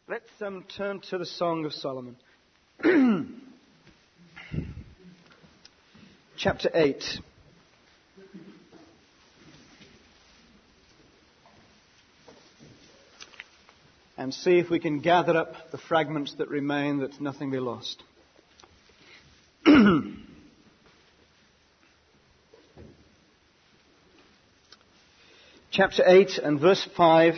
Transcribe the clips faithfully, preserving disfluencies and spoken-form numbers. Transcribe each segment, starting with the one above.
Let's um, turn to the Song of Solomon. Chapter eight. And see if we can gather up the fragments that remain, that nothing be lost. Chapter eight and verse five.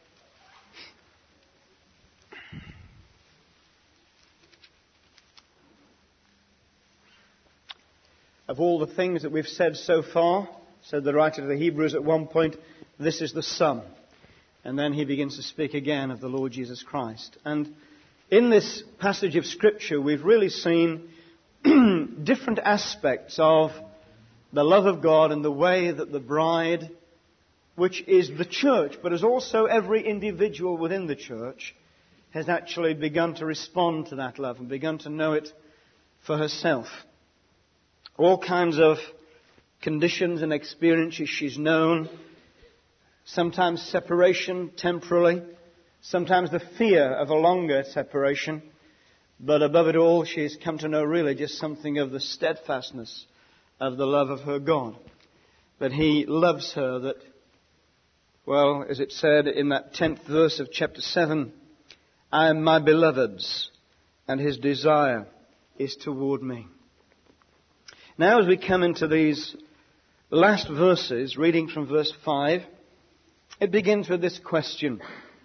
Of all the things that we've said so far, said the writer to the Hebrews at one point, this is the sum. And then he begins to speak again of the Lord Jesus Christ. And in this passage of Scripture, we've really seen different aspects of the love of God and the way that the bride, which is the church, but is also every individual within the church, has actually begun to respond to that love and begun to know it for herself. All kinds of conditions and experiences she's known. Sometimes separation temporarily. Sometimes the fear of a longer separation. But above it all, she's come to know really just something of the steadfastness of the love of her God. That He loves her, that, well, as it said in that tenth verse of chapter seven, I am my beloved's, and His desire is toward me. Now as we come into these last verses, reading from verse five, it begins with this question.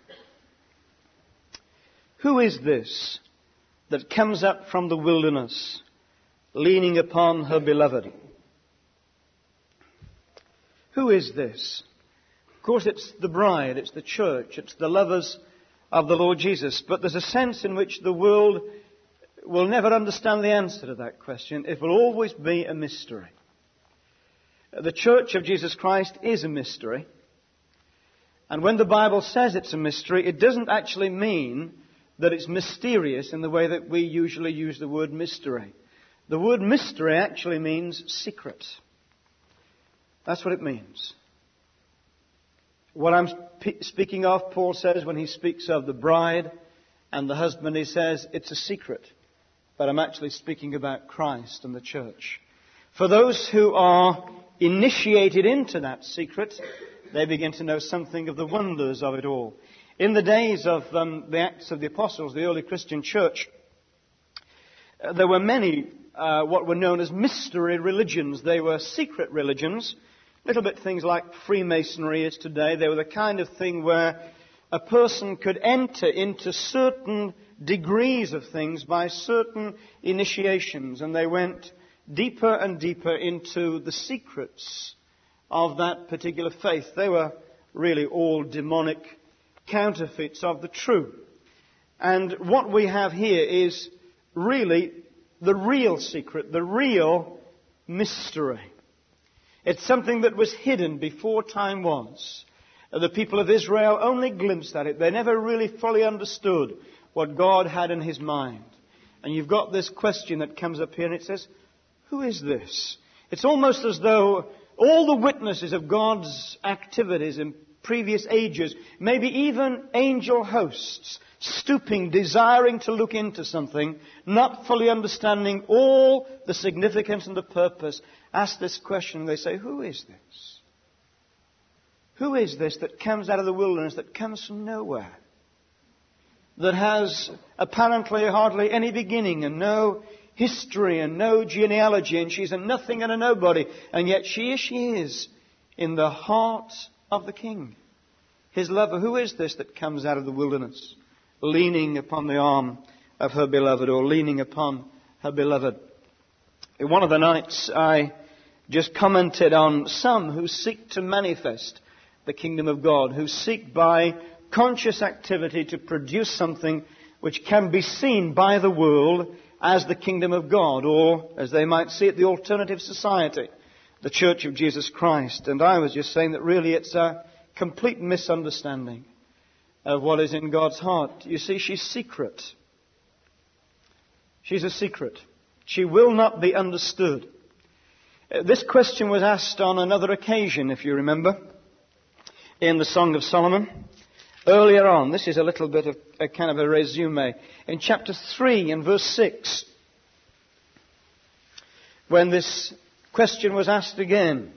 Who is this that comes up from the wilderness, leaning upon her beloved? Who is this? Of course, it's the bride, it's the church, it's the lovers of the Lord Jesus. But there's a sense in which the world will never understand the answer to that question. It will always be a mystery. The church of Jesus Christ is a mystery. And when the Bible says it's a mystery, it doesn't actually mean that it's mysterious in the way that we usually use the word mystery. The word mystery actually means secret. That's what it means. What I'm sp- speaking of, Paul says, when he speaks of the bride and the husband, he says it's a secret. But I'm actually speaking about Christ and the church. For those who are initiated into that secret, they begin to know something of the wonders of it all. In the days of um, the Acts of the Apostles, the early Christian church, uh, there were many uh, what were known as mystery religions. They were secret religions, little bit things like Freemasonry is today. They were the kind of thing where a person could enter into certain degrees of things by certain initiations, and they went deeper and deeper into the secrets of that particular faith. They were really all demonic counterfeits of the true. And what we have here is really the real secret, the real mystery. It's something that was hidden before time was. The people of Israel only glimpsed at it. They never really fully understood what God had in His mind. And you've got this question that comes up here and it says, who is this? It's almost as though all the witnesses of God's activities in previous ages, maybe even angel hosts, stooping, desiring to look into something, not fully understanding all the significance and the purpose, ask this question and they say, who is this? Who is this that comes out of the wilderness, that comes from nowhere? That has apparently hardly any beginning and no history and no genealogy, and she's a nothing and a nobody, and yet she is, she is in the heart of the King, His lover. Who is this that comes out of the wilderness, leaning upon the arm of her beloved, or leaning upon her beloved? In one of the nights I just commented on some who seek to manifest the kingdom of God, who seek by conscious activity to produce something which can be seen by the world as the kingdom of God, or, as they might see it, the alternative society, the Church of Jesus Christ. And I was just saying that really it's a complete misunderstanding of what is in God's heart. You see, she's secret. She's a secret. She will not be understood. This question was asked on another occasion, if you remember, in the Song of Solomon. earlier on. This is a little bit of a kind of a resume. In chapter three and verse six, when this question was asked again,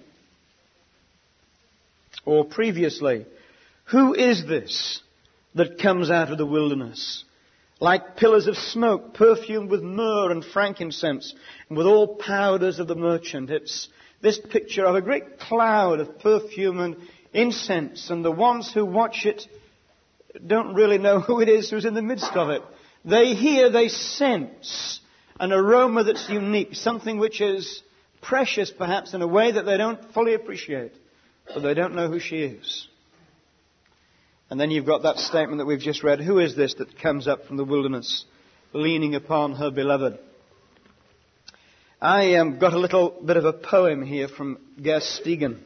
or previously, who is this that comes out of the wilderness, like pillars of smoke, perfumed with myrrh and frankincense, and with all powders of the merchant? It's this picture of a great cloud of perfume and incense, and the ones who watch it don't really know who it is who's in the midst of it. They hear, they sense an aroma that's unique, something which is precious perhaps in a way that they don't fully appreciate, but they don't know who she is. And then you've got that statement that we've just read. Who is this that comes up from the wilderness, leaning upon her beloved? I um, got a little bit of a poem here from Gerstegen.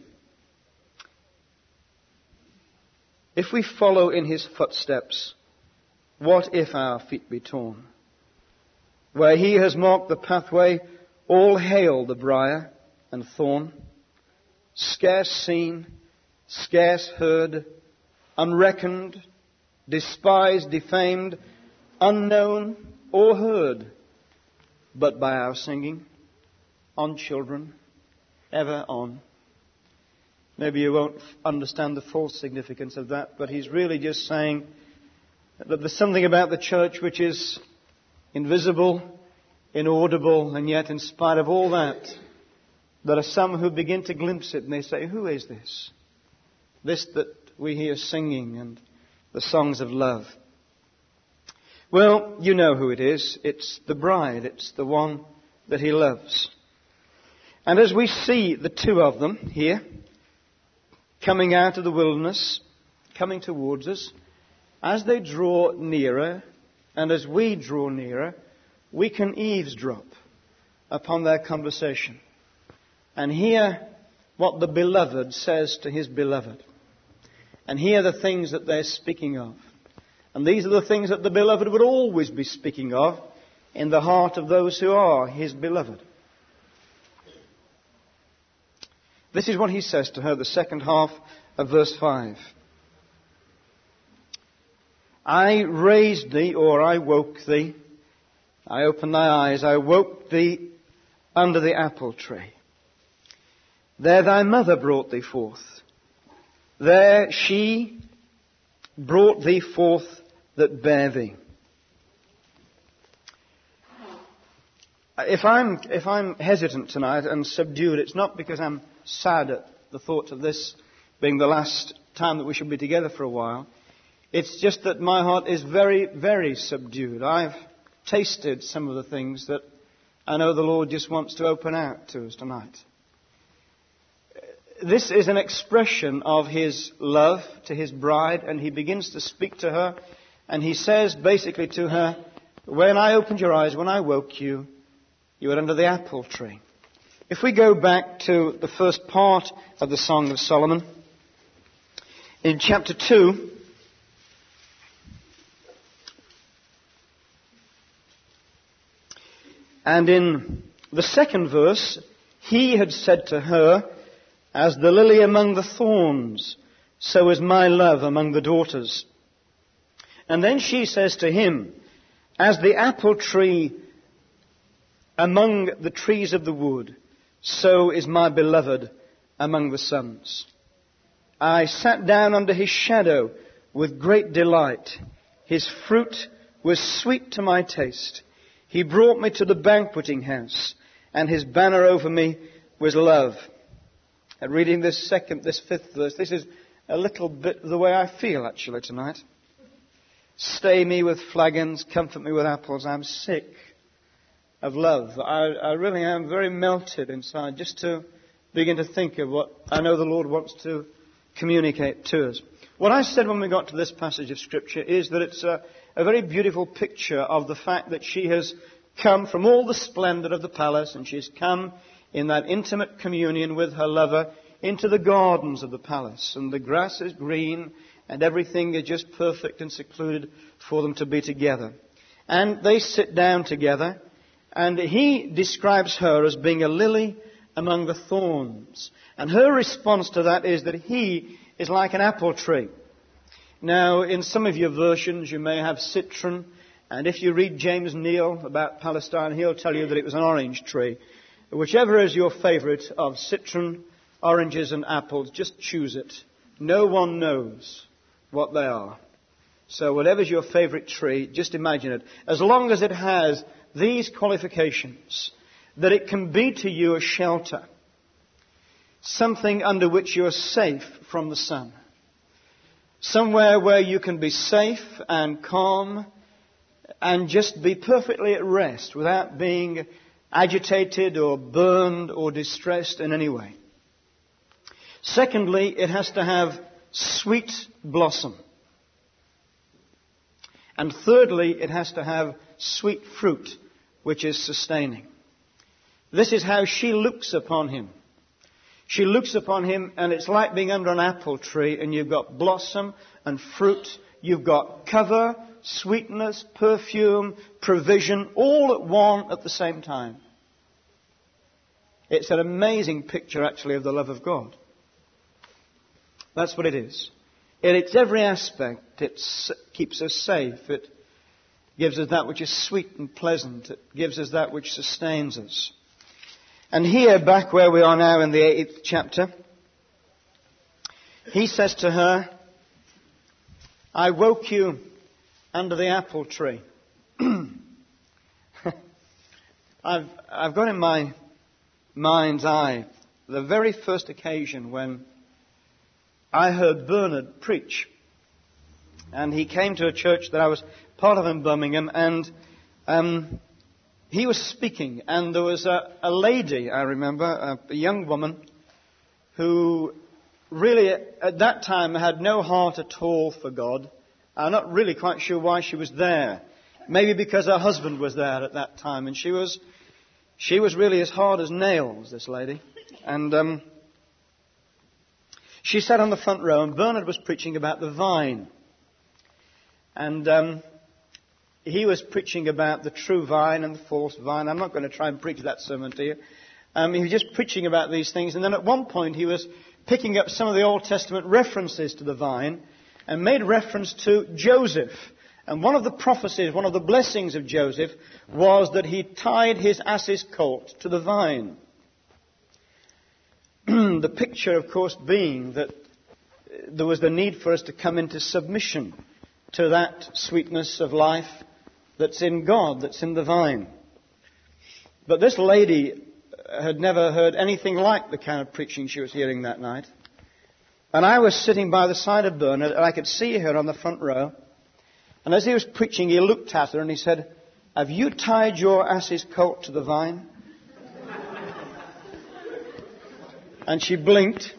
If we follow in his footsteps, what if our feet be torn? Where he has marked the pathway, all hail the briar and thorn. Scarce seen, scarce heard, unreckoned, despised, defamed, unknown or heard, but by our singing, on children, ever on. Maybe you won't understand the full significance of that, but he's really just saying that there's something about the church which is invisible, inaudible, and yet in spite of all that, there are some who begin to glimpse it and they say, who is this? This that we hear singing and the songs of love. Well, you know who it is. It's the bride. It's the one that he loves. And as we see the two of them here, coming out of the wilderness, coming towards us, as they draw nearer, and as we draw nearer, we can eavesdrop upon their conversation and hear what the beloved says to his beloved, and hear the things that they're speaking of. And these are the things that the beloved would always be speaking of in the heart of those who are his beloved. This is what he says to her, the second half of verse five. I raised thee, or I woke thee. I opened thy eyes. I woke thee under the apple tree. There thy mother brought thee forth. There she brought thee forth that bare thee. If I'm, if I'm hesitant tonight and subdued, it's not because I'm sad at the thought of this being the last time that we should be together for a while. It's just that my heart is very, very subdued. I've tasted some of the things that I know the Lord just wants to open out to us tonight. This is an expression of his love to his bride, and he begins to speak to her, and he says basically to her, when I opened your eyes, when I woke you, you were under the apple tree. If we go back to the first part of the Song of Solomon, in chapter two, and in the second verse, he had said to her, as the lily among the thorns, so is my love among the daughters. And then she says to him, as the apple tree among the trees of the wood, so is my beloved among the sons. I sat down under his shadow with great delight. His fruit was sweet to my taste. He brought me to the banqueting house, and his banner over me was love. And reading this second, this fifth verse, this is a little bit the way I feel actually tonight. Stay me with flagons, comfort me with apples. I'm sick of love. I, I really am very melted inside just to begin to think of what I know the Lord wants to communicate to us. What I said when we got to this passage of Scripture is that it's a, a very beautiful picture of the fact that she has come from all the splendor of the palace, and she's come in that intimate communion with her lover into the gardens of the palace. And the grass is green and everything is just perfect and secluded for them to be together. And they sit down together, and he describes her as being a lily among the thorns. And her response to that is that he is like an apple tree. Now, in some of your versions, you may have citron. And if you read James Neal about Palestine, he'll tell you that it was an orange tree. Whichever is your favourite of citron, oranges and apples, just choose it. No one knows what they are. So whatever's your favourite tree, just imagine it. As long as it has these qualifications, that it can be to you a shelter, something under which you're safe from the sun, somewhere where you can be safe and calm and just be perfectly at rest without being agitated or burned or distressed in any way. Secondly, it has to have sweet blossom. And thirdly, it has to have sweet fruit, which is sustaining. This is how she looks upon him. She looks upon him, and it's like being under an apple tree, and you've got blossom and fruit, you've got cover, sweetness, perfume, provision, all at one at the same time. It's an amazing picture, actually, of the love of God. That's what it is. In its every aspect, it keeps us safe. It gives us that which is sweet and pleasant. It gives us that which sustains us. And here, back where we are now in the eighth chapter, he says to her, I woke you under the apple tree. I've, I've got in my mind's eye the very first occasion when I heard Bernard preach. And he came to a church that I was part of in Birmingham, and um, he was speaking, and there was a, a lady, I remember, a, a young woman, who really at that time had no heart at all for God. I'm not really quite sure why she was there. Maybe because her husband was there at that time, and she was she was really as hard as nails, this lady. And um, she sat on the front row, and Bernard was preaching about the vine. And um, he was preaching about the true vine and the false vine. I'm not going to try and preach that sermon to you. Um, he was just preaching about these things. And then at one point he was picking up some of the Old Testament references to the vine and made reference to Joseph. And one of the prophecies, one of the blessings of Joseph was that he tied his ass's colt to the vine. The picture, of course, being that there was the need for us to come into submission to that sweetness of life that's in God, that's in the vine. But this lady had never heard anything like the kind of preaching she was hearing that night. And I was sitting by the side of Bernard, and I could see her on the front row. And as he was preaching, he looked at her and he said, have you tied your ass's colt to the vine? And she blinked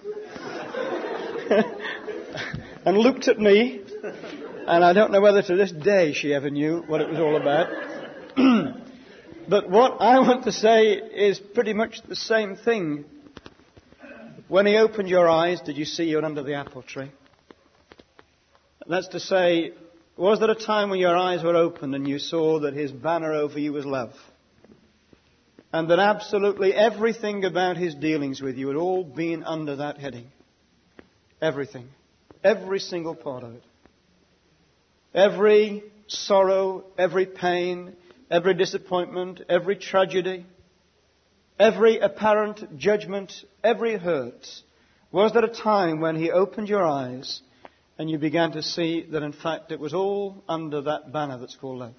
and looked at me. And I don't know whether to this day she ever knew what it was all about. But what I want to say is pretty much the same thing. When he opened your eyes, did you see you're under the apple tree? That's to say, was there a time when your eyes were opened and you saw that his banner over you was love? And that absolutely everything about his dealings with you had all been under that heading. Everything. Every single part of it. Every sorrow, every pain, every disappointment, every tragedy, every apparent judgment, every hurt. Was there a time when he opened your eyes and you began to see that in fact it was all under that banner that's called love?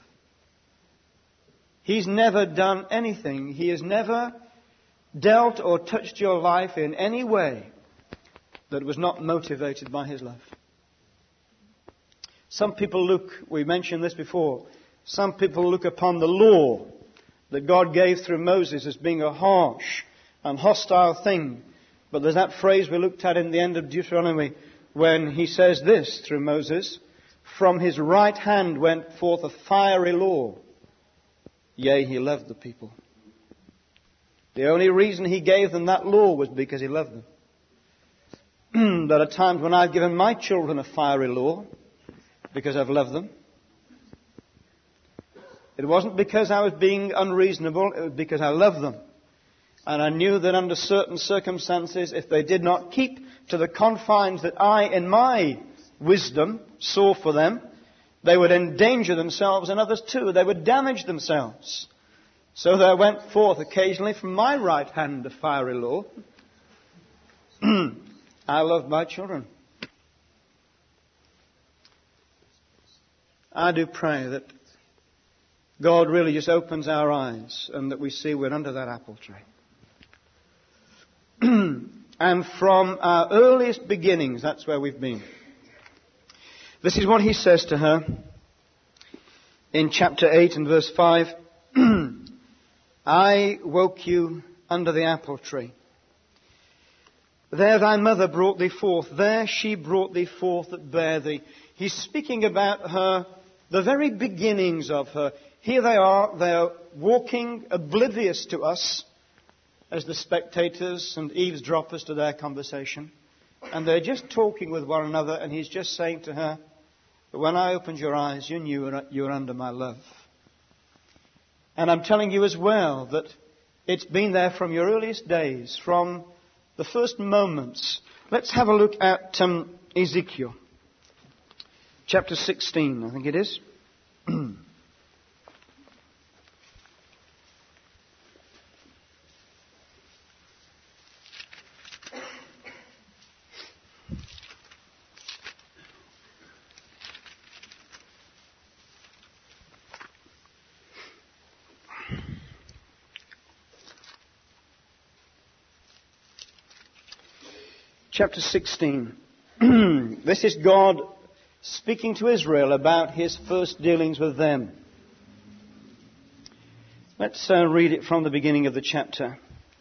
He's never done anything. He has never dealt or touched your life in any way that was not motivated by his love. Some people look, we mentioned this before, some people look upon the law that God gave through Moses as being a harsh and hostile thing. But there's that phrase we looked at in the end of Deuteronomy when he says this through Moses, from his right hand went forth a fiery law. Yea, he loved the people. The only reason he gave them that law was because he loved them. There are times when I've given my children a fiery law because I've loved them. It wasn't because I was being unreasonable, it was because I loved them. And I knew that under certain circumstances, if they did not keep to the confines that I, in my wisdom, saw for them, they would endanger themselves and others too. They would damage themselves. So there went forth occasionally from my right hand a fiery law. I love my children. I do pray that God really just opens our eyes and that we see we're under that apple tree. And from our earliest beginnings, that's where we've been. This is what he says to her in chapter eight and verse five. I woke you under the apple tree. There thy mother brought thee forth. There she brought thee forth that bare thee. He's speaking about her, the very beginnings of her. Here they are, they are walking oblivious to us as the spectators and eavesdroppers to their conversation. And they're just talking with one another, and he's just saying to her, when I opened your eyes, you knew you were under my love. And I'm telling you as well that it's been there from your earliest days, from the first moments. Let's have a look at um, Ezekiel. Chapter sixteen, I think it is. Chapter sixteen. This is God speaking to Israel about his first dealings with them. Let's uh, read it from the beginning of the chapter.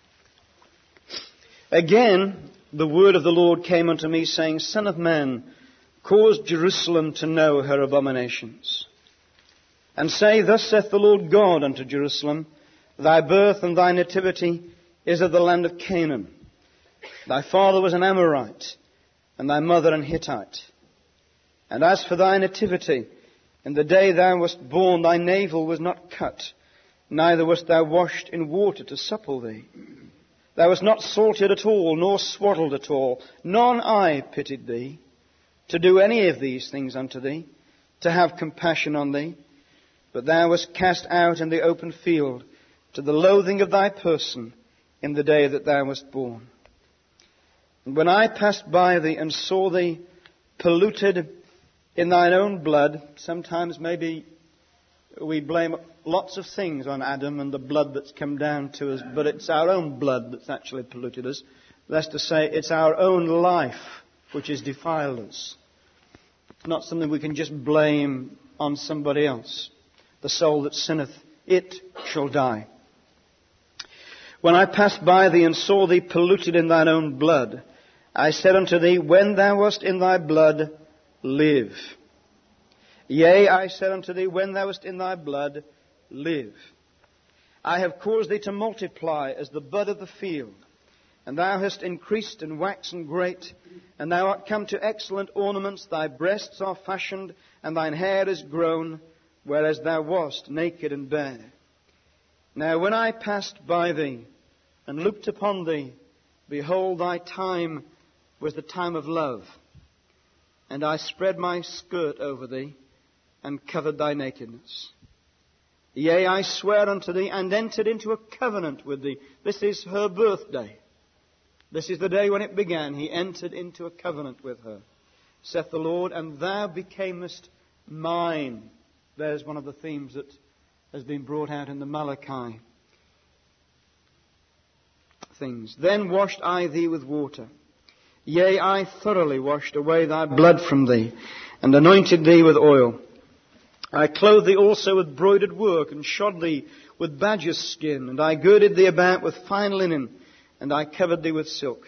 Again, the word of the Lord came unto me, saying, Son of man, cause Jerusalem to know her abominations. And say, Thus saith the Lord God unto Jerusalem, Thy birth and thy nativity is of the land of Canaan. Thy father was an Amorite, and thy mother an Hittite. And as for thy nativity, in the day thou wast born, thy navel was not cut, neither wast thou washed in water to supple thee. Thou wast not salted at all, nor swaddled at all. None eye pitied thee, to do any of these things unto thee, to have compassion on thee. But thou wast cast out in the open field, to the loathing of thy person, in the day that thou wast born. And when I passed by thee and saw thee polluted in thine own blood, sometimes maybe we blame lots of things on Adam and the blood that's come down to us, but it's our own blood that's actually polluted us. That's to say, it's our own life which has defiled us. It's not something we can just blame on somebody else. The soul that sinneth, it shall die. When I passed by thee and saw thee polluted in thine own blood, I said unto thee, when thou wast in thy blood, live. Yea, I said unto thee, when thou wast in thy blood, live. I have caused thee to multiply as the bud of the field, and thou hast increased and waxen great, and thou art come to excellent ornaments, thy breasts are fashioned, and thine hair is grown, whereas thou wast naked and bare. Now when I passed by thee, and looked upon thee, behold, thy time was the time of love. And I spread my skirt over thee, and covered thy nakedness. Yea, I swear unto thee, and entered into a covenant with thee. This is her birthday. This is the day when it began. He entered into a covenant with her, saith the Lord, and thou becamest mine. There's one of the themes that has been brought out in the Malachi things. Then washed I thee with water. Yea, I thoroughly washed away thy blood from thee, and anointed thee with oil. I clothed thee also with broidered work, and shod thee with badger's skin, and I girded thee about with fine linen, and I covered thee with silk.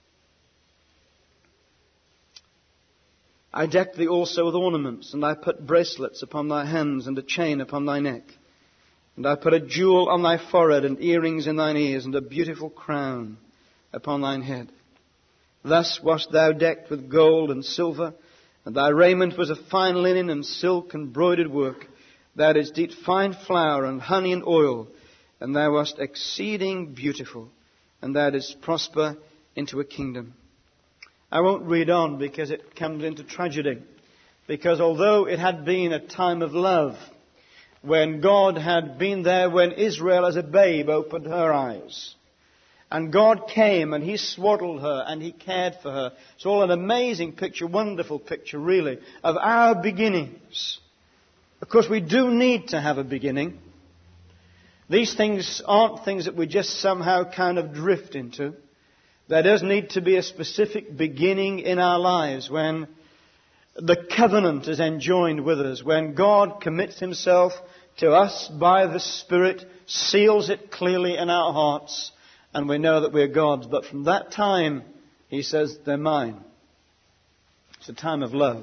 I decked thee also with ornaments, and I put bracelets upon thy hands, and a chain upon thy neck. And I put a jewel on thy forehead, and earrings in thine ears, and a beautiful crown upon thine head. Thus wast thou decked with gold and silver, and thy raiment was of fine linen and silk and broidered work. Thou didst eat fine flour and honey and oil, and thou wast exceeding beautiful, and thou didst prosper into a kingdom. I won't read on because it comes into tragedy. Because although it had been a time of love, when God had been there when Israel as a babe opened her eyes, and God came and He swaddled her and He cared for her. It's all an amazing picture, wonderful picture really, of our beginnings. Of course, we do need to have a beginning. These things aren't things that we just somehow kind of drift into. There does need to be a specific beginning in our lives when the covenant is enjoined with us, when God commits Himself to us by the Spirit, seals it clearly in our hearts, and we know that we're God's. But from that time, He says, they're mine. It's a time of love.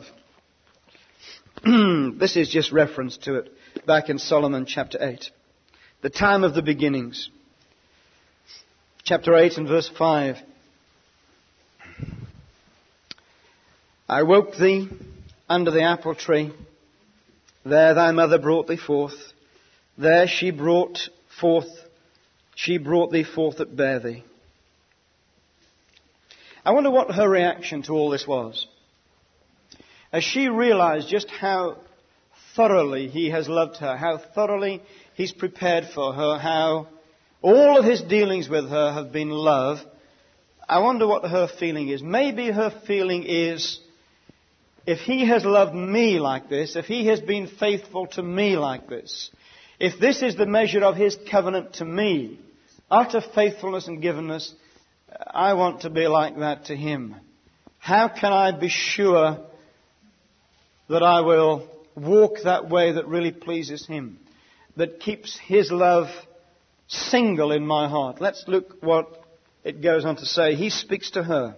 This is just reference to it back in Solomon chapter eight. The time of the beginnings. Chapter eight and verse five. I woke thee under the apple tree. There thy mother brought thee forth. There she brought forth, she brought thee forth that bare thee. I wonder what her reaction to all this was. As she realized just how thoroughly He has loved her, how thoroughly He's prepared for her, how all of His dealings with her have been love, I wonder what her feeling is. Maybe her feeling is, if He has loved me like this, if He has been faithful to me like this, if this is the measure of His covenant to me, utter faithfulness and givenness, I want to be like that to Him. How can I be sure that I will walk that way that really pleases Him, that keeps His love single in my heart? Let's look what it goes on to say. He speaks to her.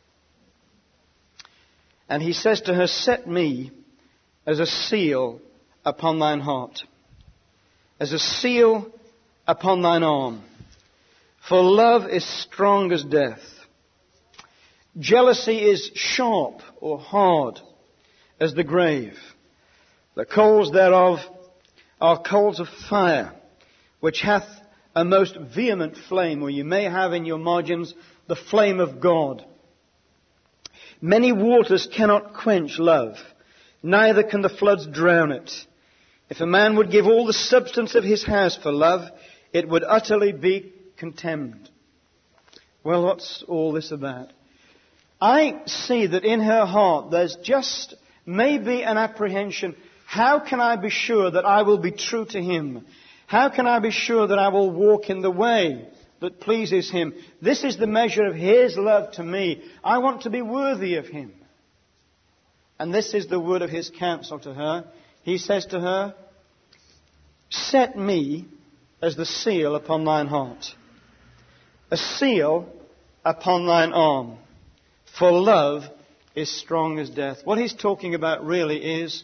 And He says to her, set me as a seal upon thine heart, as a seal upon thine arm. For love is strong as death. Jealousy is sharp or hard as the grave. The coals thereof are coals of fire, which hath a most vehement flame, or you may have in your margins the flame of God. Many waters cannot quench love, neither can the floods drown it. If a man would give all the substance of his house for love, it would utterly be contemned. Well, what's all this about? I see that in her heart there's just maybe an apprehension. How can I be sure that I will be true to Him? How can I be sure that I will walk in the way that pleases Him? This is the measure of His love to me. I want to be worthy of Him. And this is the word of His counsel to her. He says to her, set me as the seal upon thine heart, a seal upon thine arm, for love is strong as death. What he's talking about really is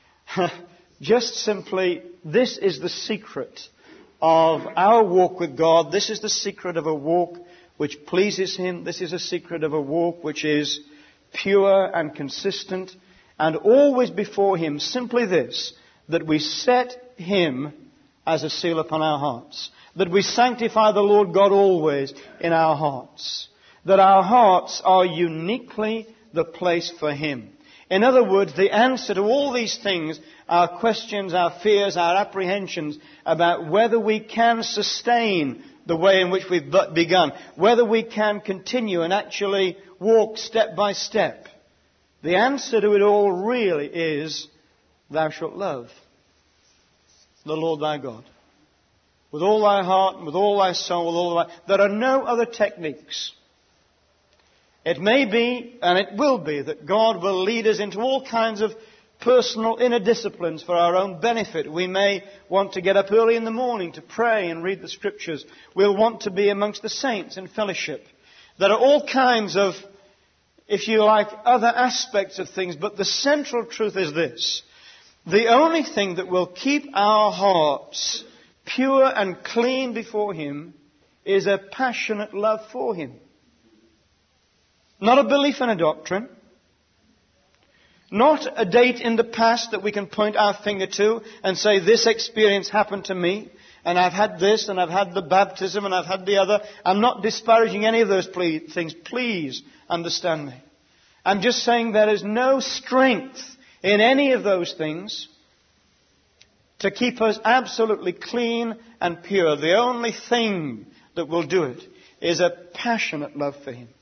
just simply, this is the secret of our walk with God. This is the secret of a walk which pleases Him. This is a secret of a walk which is pure and consistent and always before Him. Simply this, that we set Him as a seal upon our hearts. That we sanctify the Lord God always in our hearts. That our hearts are uniquely the place for Him. In other words, the answer to all these things, our questions, our fears, our apprehensions about whether we can sustain the way in which we've begun, whether we can continue and actually walk step by step, the answer to it all really is, thou shalt love the Lord thy God with all thy heart and with all thy soul, with all thy... There are no other techniques. It may be, and it will be, that God will lead us into all kinds of personal inner disciplines for our own benefit. We may want to get up early in the morning to pray and read the Scriptures. We'll want to be amongst the saints in fellowship. There are all kinds of, if you like, other aspects of things, but the central truth is this. The only thing that will keep our hearts pure and clean before Him is a passionate love for Him. Not a belief in a doctrine. Not a date in the past that we can point our finger to and say, this experience happened to me, and I've had this, and I've had the baptism, and I've had the other. I'm not disparaging any of those ple- things. Please understand me. I'm just saying there is no strength in any of those things to keep us absolutely clean and pure. The only thing that will do it is a passionate love for Him.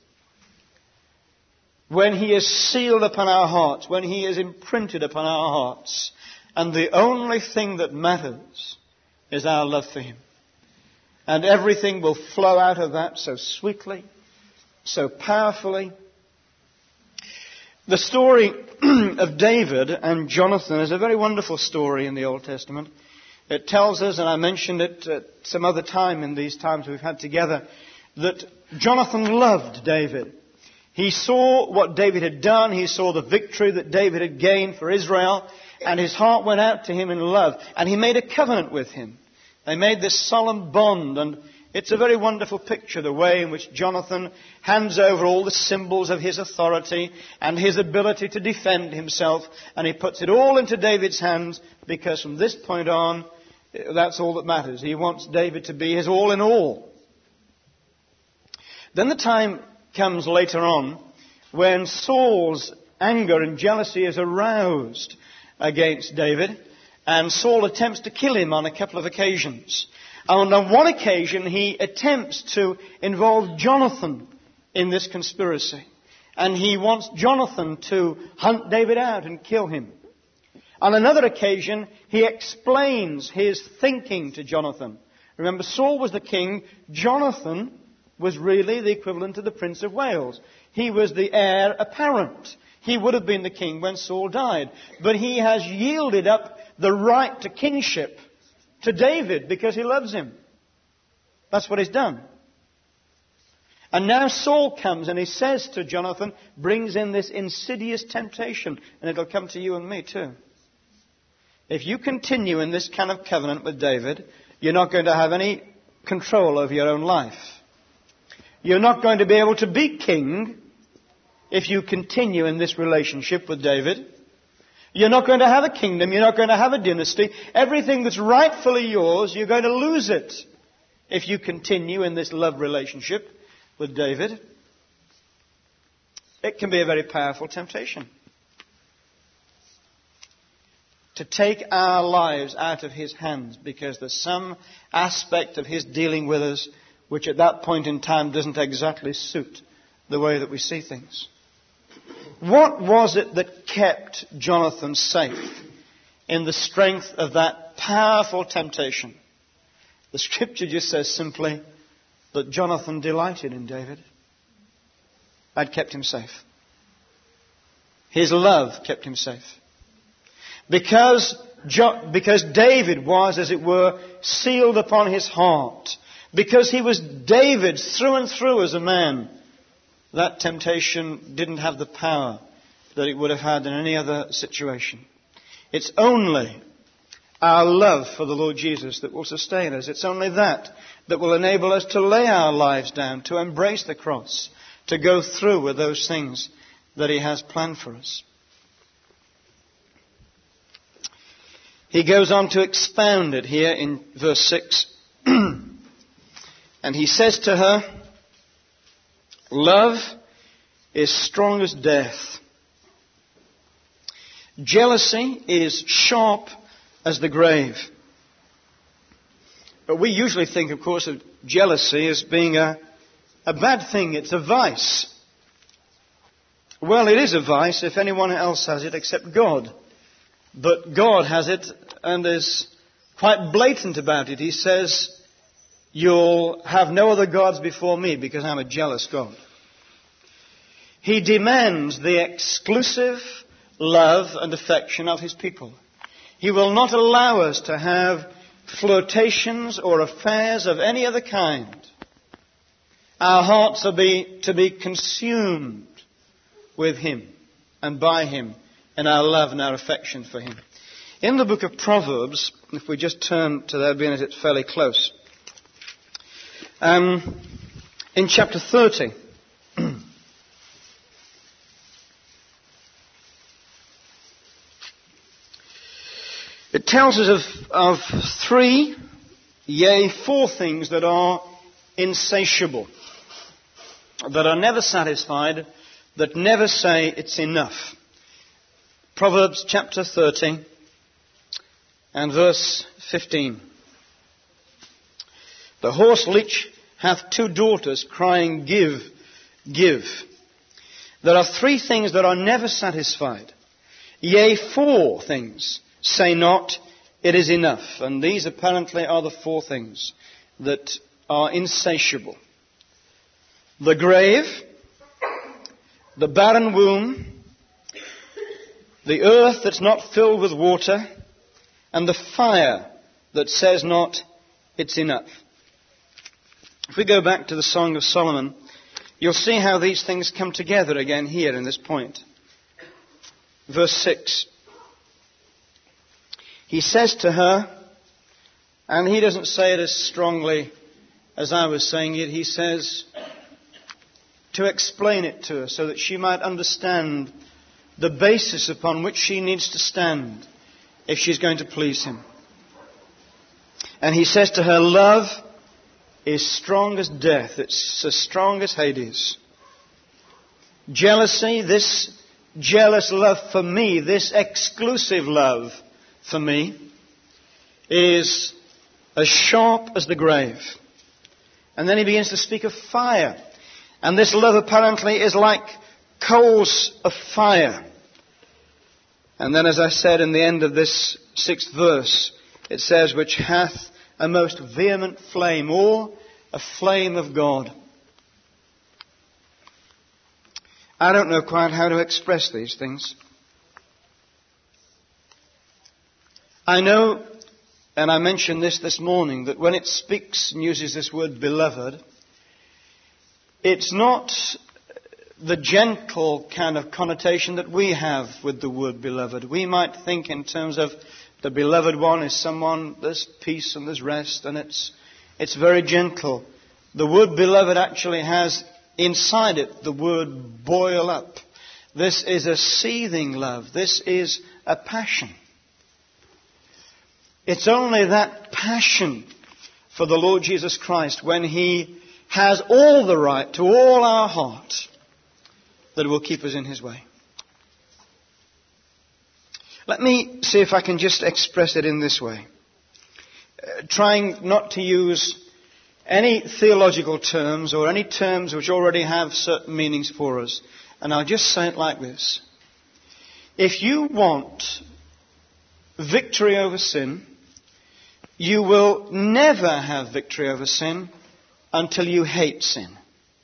When He is sealed upon our hearts, when He is imprinted upon our hearts, and the only thing that matters is our love for Him. And everything will flow out of that so sweetly, so powerfully. The story of David and Jonathan is a very wonderful story in the Old Testament. It tells us, and I mentioned it at some other time in these times we've had together, that Jonathan loved David. He saw what David had done. He saw the victory that David had gained for Israel. And his heart went out to him in love. And he made a covenant with him. They made this solemn bond. And it's a very wonderful picture, the way in which Jonathan hands over all the symbols of his authority and his ability to defend himself. And he puts it all into David's hands, because from this point on, that's all that matters. He wants David to be his all in all. Then the time comes later on when Saul's anger and jealousy is aroused against David, and Saul attempts to kill him on a couple of occasions. And on one occasion he attempts to involve Jonathan in this conspiracy, and he wants Jonathan to hunt David out and kill him. On another occasion he explains his thinking to Jonathan. Remember, Saul was the king. Jonathan was really the equivalent of the Prince of Wales. He was the heir apparent. He would have been the king when Saul died. But he has yielded up the right to kingship to David because he loves him. That's what he's done. And now Saul comes and he says to Jonathan, brings in this insidious temptation, and it'll come to you and me too. If you continue in this kind of covenant with David, you're not going to have any control over your own life. You're not going to be able to be king if you continue in this relationship with David. You're not going to have a kingdom. You're not going to have a dynasty. Everything that's rightfully yours, you're going to lose it if you continue in this love relationship with David. It can be a very powerful temptation to take our lives out of His hands because there's some aspect of His dealing with us which at that point in time doesn't exactly suit the way that we see things. What was it that kept Jonathan safe in the strength of that powerful temptation? The Scripture just says simply that Jonathan delighted in David. That kept him safe. His love kept him safe. Because, jo- because David was, as it were, sealed upon his heart. Because he was David through and through as a man, that temptation didn't have the power that it would have had in any other situation. It's only our love for the Lord Jesus that will sustain us. It's only that that will enable us to lay our lives down, to embrace the cross, to go through with those things that He has planned for us. He goes on to expound it here in verse six. And he says to her, love is strong as death. Jealousy is sharp as the grave. But we usually think, of course, of jealousy as being a, a bad thing. It's a vice. Well, it is a vice if anyone else has it except God. But God has it and is quite blatant about it. He says, you'll have no other gods before me because I'm a jealous God. He demands the exclusive love and affection of His people. He will not allow us to have flirtations or affairs of any other kind. Our hearts are be, to be consumed with Him and by Him in our love and our affection for Him. In the book of Proverbs, if we just turn to there, being as it's fairly close, Um, in chapter thirty, it tells us of, of three, yea, four things that are insatiable, that are never satisfied, that never say it's enough. Proverbs chapter thirty and verse fifteen. The horse leech hath two daughters, crying, Give, give. There are three things that are never satisfied. Yea, four things. Say not, it is enough. And these apparently are the four things that are insatiable. The grave, the barren womb, the earth that's not filled with water, and the fire that says not, it's enough. If we go back to the Song of Solomon, you'll see how these things come together again here in this point. Verse six. He says to her, and he doesn't say it as strongly as I was saying it, he says to explain it to her so that she might understand the basis upon which she needs to stand if she's going to please him. And he says to her, love is strong as death. It's as strong as Hades. Jealousy, this jealous love for me, this exclusive love for me, is as sharp as the grave. And then he begins to speak of fire. And this love apparently is like coals of fire. And then, as I said in the end of this sixth verse, it says, which hath a most vehement flame, or a flame of God. I don't know quite how to express these things. I know, and I mentioned this this morning, that when it speaks and uses this word beloved, it's not the gentle kind of connotation that we have with the word beloved. We might think in terms of the beloved one is someone, there's peace and there's rest, and it's it's very gentle. The word beloved actually has inside it the word boil up. This is a seething love. This is a passion. It's only that passion for the Lord Jesus Christ when He has all the right to all our heart that will keep us in His way. Let me see if I can just express it in this way. Uh, trying not to use any theological terms or any terms which already have certain meanings for us. And I'll just say it like this. If you want victory over sin, you will never have victory over sin until you hate sin.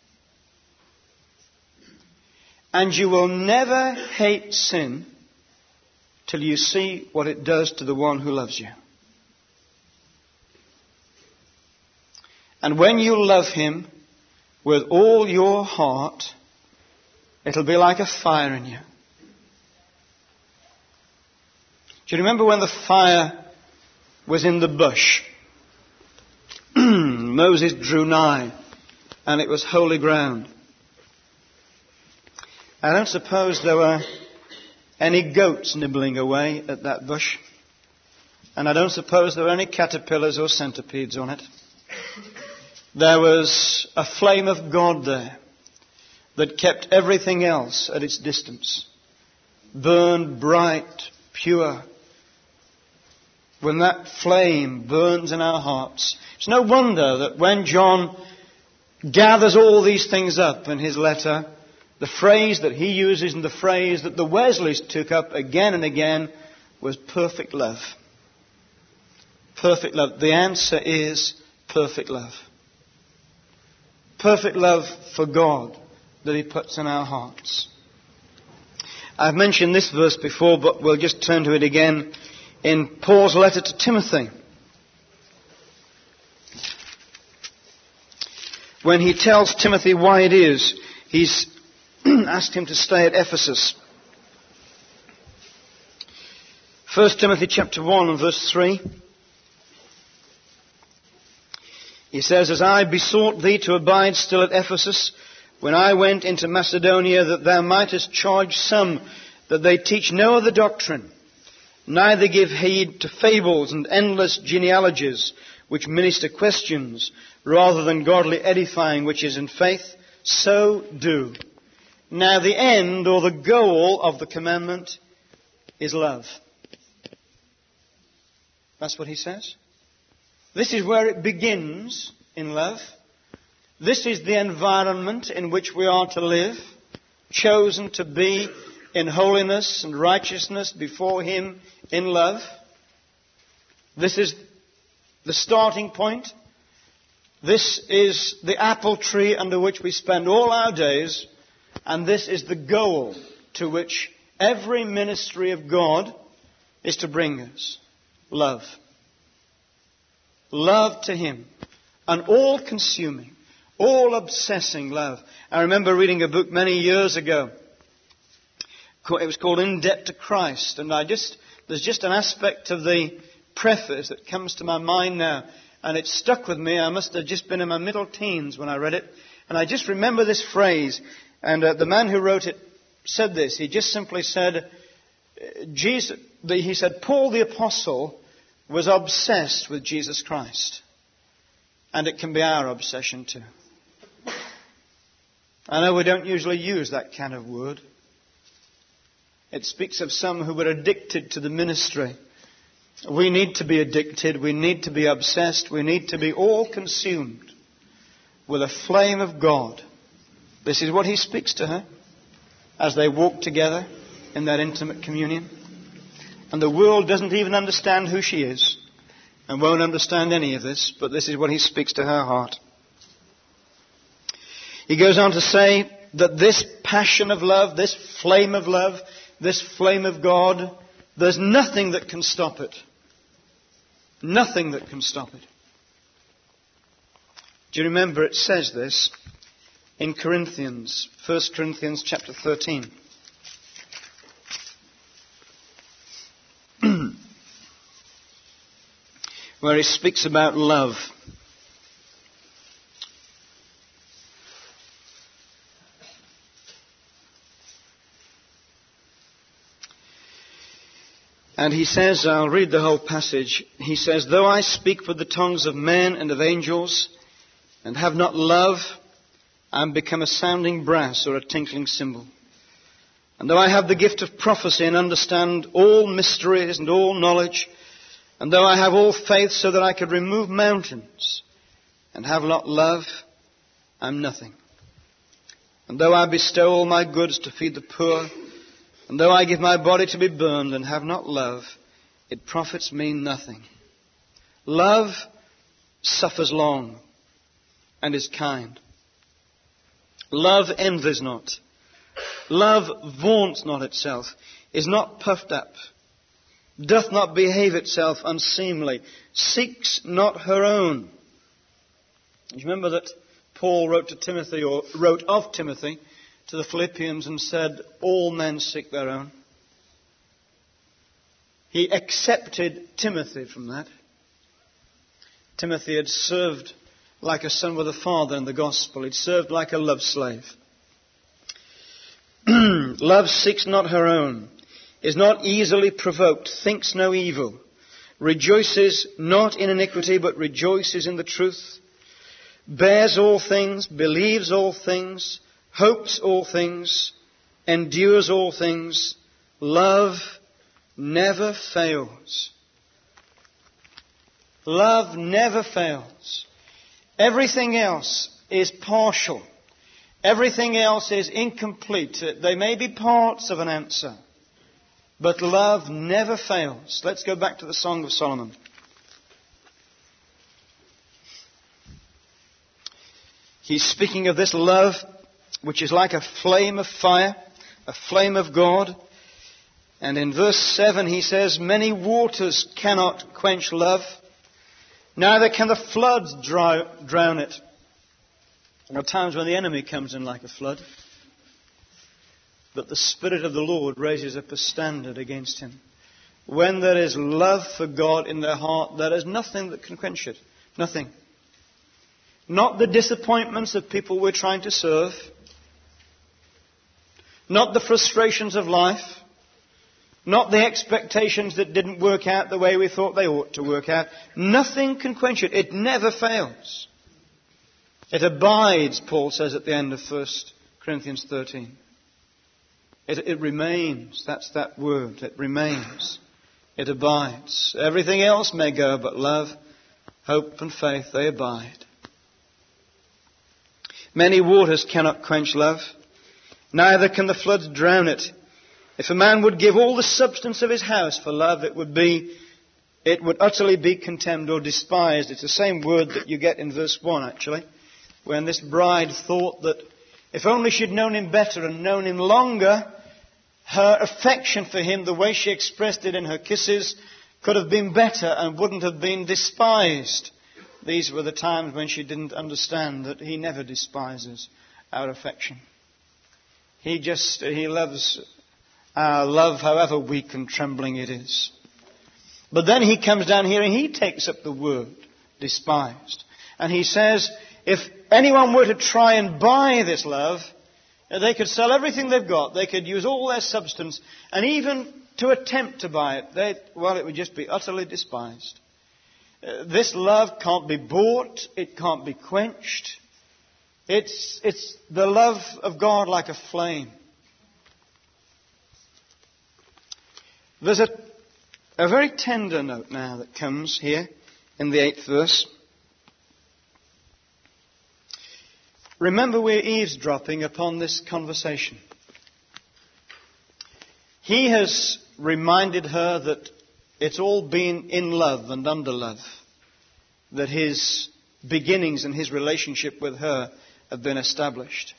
And you will never hate sin till you see what it does to the one who loves you. And when you love Him with all your heart, it'll be like a fire in you. Do you remember when the fire was in the bush? Moses drew nigh, and it was holy ground. I don't suppose there were any goats nibbling away at that bush. And I don't suppose there were any caterpillars or centipedes on it. There was a flame of God there that kept everything else at its distance. Burned bright, pure. When that flame burns in our hearts, it's no wonder that when John gathers all these things up in his letter, the phrase that he uses and the phrase that the Wesleys took up again and again was perfect love. Perfect love. The answer is perfect love. Perfect love for God that He puts in our hearts. I've mentioned this verse before, but we'll just turn to it again in Paul's letter to Timothy. When he tells Timothy why it is he's asked him to stay at Ephesus. First Timothy chapter one and verse three. He says, as I besought thee to abide still at Ephesus, when I went into Macedonia, that thou mightest charge some that they teach no other doctrine, neither give heed to fables and endless genealogies, which minister questions, rather than godly edifying, which is in faith, so do. Now the end or the goal of the commandment is love. That's what he says. This is where it begins, in love. This is the environment in which we are to live, chosen to be in holiness and righteousness before Him in love. This is the starting point. This is the apple tree under which we spend all our days, and this is the goal to which every ministry of God is to bring us. Love. Love to Him. An all-consuming, all-obsessing love. I remember reading a book many years ago. It was called In Debt to Christ. And I just, there's just an aspect of the preface that comes to my mind now. And it stuck with me. I must have just been in my middle teens when I read it. And I just remember this phrase. And uh, the man who wrote it said this. He just simply said, Jesus, he said, Paul the Apostle was obsessed with Jesus Christ. And it can be our obsession too. I know we don't usually use that kind of word. It speaks of some who were addicted to the ministry. We need to be addicted. We need to be obsessed. We need to be all consumed with a flame of God. This is what he speaks to her as they walk together in that intimate communion. And the world doesn't even understand who she is and won't understand any of this, but this is what he speaks to her heart. He goes on to say that this passion of love, this flame of love, this flame of God, there's nothing that can stop it. Nothing that can stop it. Do you remember it says this in Corinthians, First Corinthians chapter thirteen. Where he speaks about love. And he says, I'll read the whole passage. He says, though I speak with the tongues of men and of angels and have not love, I am become a sounding brass or a tinkling cymbal. And though I have the gift of prophecy and understand all mysteries and all knowledge, and though I have all faith so that I could remove mountains and have not love, I am nothing. And though I bestow all my goods to feed the poor, and though I give my body to be burned and have not love, it profits me nothing. Love suffers long and is kind. Love envies not. Love vaunts not itself, is not puffed up, doth not behave itself unseemly, seeks not her own. You remember that Paul wrote to Timothy, or wrote of Timothy, to the Philippians and said, all men seek their own. He accepted Timothy from that. Timothy had served like a son with a father in the gospel. He'd served like a love slave. Love seeks not her own, is not easily provoked, thinks no evil, rejoices not in iniquity, but rejoices in the truth, bears all things, believes all things, hopes all things, endures all things. Love never fails. Love never fails. Everything else is partial. Everything else is incomplete. They may be parts of an answer, but love never fails. Let's go back to the Song of Solomon. He's speaking of this love, which is like a flame of fire, a flame of God. And in verse seven he says, many waters cannot quench love, neither can the floods drown it. There are times when the enemy comes in like a flood, but the Spirit of the Lord raises up a standard against him. When there is love for God in their heart, there is nothing that can quench it. Nothing. Not the disappointments of people we're trying to serve. Not the frustrations of life. Not the expectations that didn't work out the way we thought they ought to work out. Nothing can quench it. It never fails. It abides, Paul says at the end of First Corinthians thirteen. It, it remains. That's that word. It remains. It abides. Everything else may go, but love, hope and faith, they abide. Many waters cannot quench love, neither can the floods drown it. If a man would give all the substance of his house for love, it would be, it would utterly be contemned or despised. It's the same word that you get in verse one, actually, when this bride thought that if only she'd known him better and known him longer, her affection for him, the way she expressed it in her kisses, could have been better and wouldn't have been despised. These were the times when she didn't understand that he never despises our affection. He just, he loves our love, however weak and trembling it is. But then he comes down here and he takes up the word, despised. And he says, if anyone were to try and buy this love, they could sell everything they've got. They could use all their substance. And even to attempt to buy it, they, well, it would just be utterly despised. Uh, this love can't be bought. It can't be quenched. It's, it's the love of God like a flame. There's a, a very tender note now that comes here in the eighth verse. Remember, we're eavesdropping upon this conversation. He has reminded her that it's all been in love and under love, that his beginnings and his relationship with her have been established.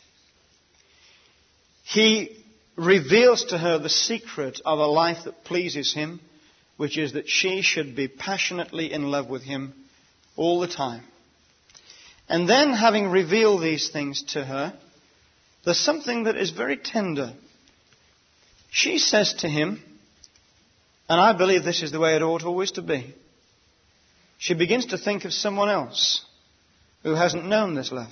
He reveals to her the secret of a life that pleases him, which is that she should be passionately in love with him all the time. And then, having revealed these things to her, there's something that is very tender. She says to him, and I believe this is the way it ought always to be, she begins to think of someone else who hasn't known this love.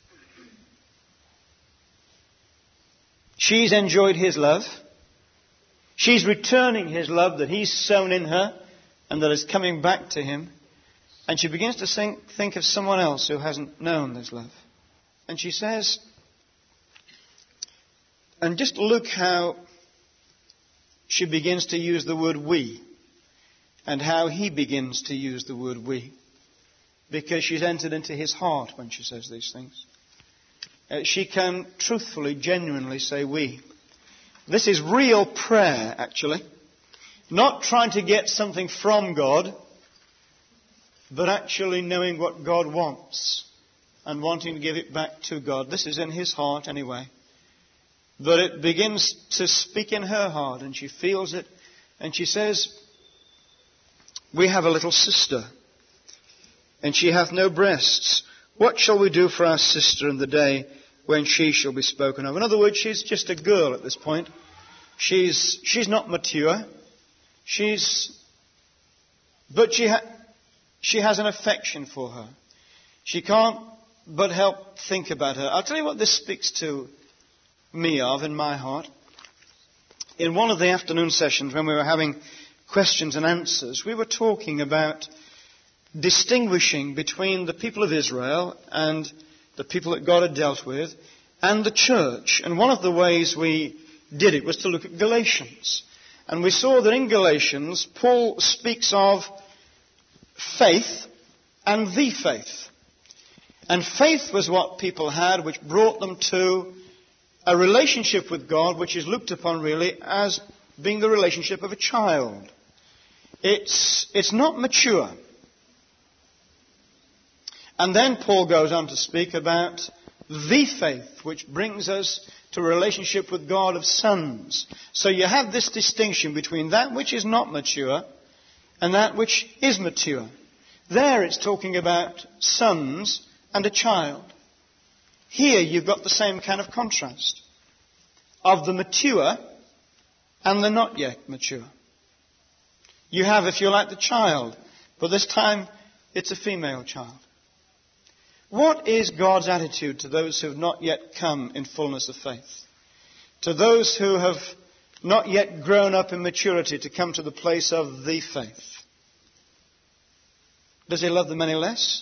She's enjoyed his love. She's returning his love that he's sown in her and that is coming back to him. And she begins to think, think of someone else who hasn't known this love. And she says, and just look how she begins to use the word we, and how he begins to use the word we, because she's entered into his heart when she says these things. Uh, she can truthfully, genuinely say we. This is real prayer, actually. Not trying to get something from God, but actually knowing what God wants and wanting to give it back to God. This is in his heart anyway. But it begins to speak in her heart, and she feels it. And she says, we have a little sister, and she hath no breasts. What shall we do for our sister in the day when she shall be spoken of? In other words, she's just a girl at this point. She's she's not mature. She's, but she ha, she has an affection for her. She can't but help think about her. I'll tell you what this speaks to me of in my heart. In one of the afternoon sessions when we were having questions and answers, we were talking about distinguishing between the people of Israel and the people that God had dealt with and the church. And one of the ways we did it was to look at Galatians. And we saw that in Galatians, Paul speaks of faith and the faith. And faith was what people had which brought them to a relationship with God which is looked upon really as being the relationship of a child. It's, it's not mature. And then Paul goes on to speak about the faith which brings us to a relationship with God of sons. So you have this distinction between that which is not mature and that which is mature. There it's talking about sons and a child. Here you've got the same kind of contrast of the mature and the not yet mature. You have, if you like, the child, but this time it's a female child. What is God's attitude to those who have not yet come in fullness of faith? To those who have not yet grown up in maturity to come to the place of the faith? Does he love them any less?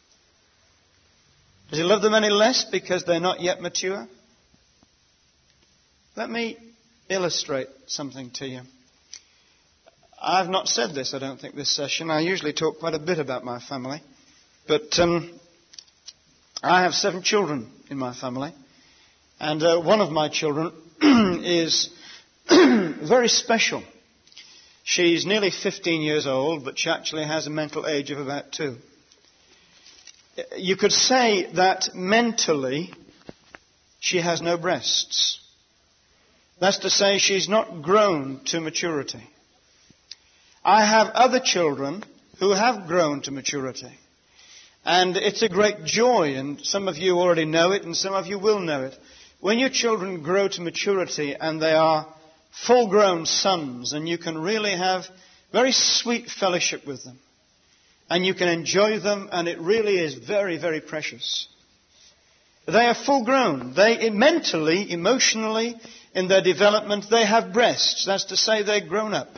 Does he love them any less because they're not yet mature? Let me illustrate something to you. I've not said this, I don't think, this session. I usually talk quite a bit about my family. But um, I have seven children in my family. And uh, one of my children is very special. She's nearly fifteen years old, but she actually has a mental age of about two. You could say that mentally she has no breasts. That's to say she's not grown to maturity. I have other children who have grown to maturity. And it's a great joy, and some of you already know it, and some of you will know it. When your children grow to maturity and they are full-grown sons, and you can really have very sweet fellowship with them, and you can enjoy them, and it really is very, very precious. They are full-grown. They mentally, emotionally, in their development, they have breasts. That's to say, they're grown up.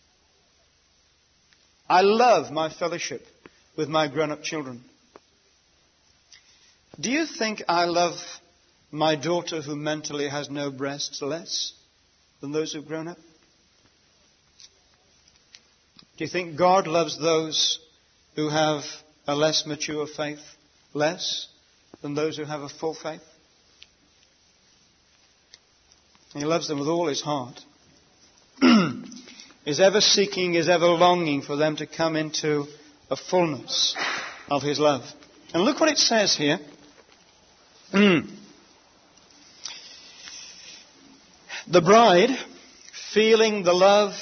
I love my fellowship with my grown-up children. Do you think I love my daughter who mentally has no breasts less than those who've grown up? Do you think God loves those who have a less mature faith less than those who have a full faith? He loves them with all his heart. Is ever seeking, is ever longing for them to come into a fullness of his love. And look what it says here. The bride, feeling the love,